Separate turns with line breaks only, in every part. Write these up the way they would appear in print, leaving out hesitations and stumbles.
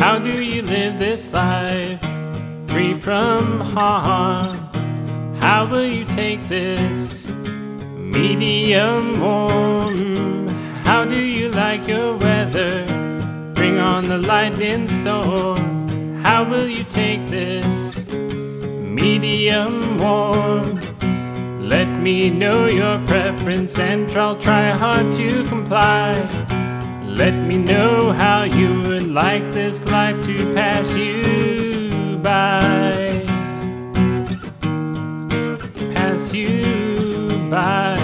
How do you live this life free from harm? How will you take this medium warm? How do you like your weather? Bring on the lightning storm. How will you take this medium warm? Let me know your preference and I'll try hard to comply. Let me know how you would like this life to pass you by. Pass you by.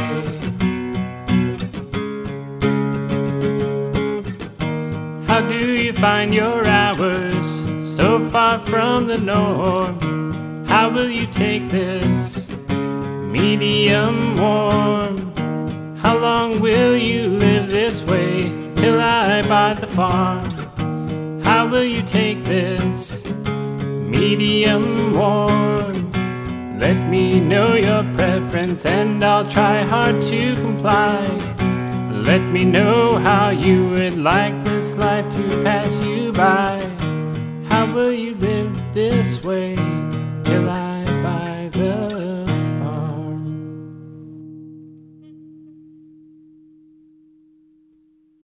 How do you find your hours so far from the norm? How will you take this medium warm? How long will you live this way till I buy the farm? How will you take this medium warm? Let me know your preference and I'll try hard to comply. Let me know how you would like this life to pass you by. How will you live this way till I buy the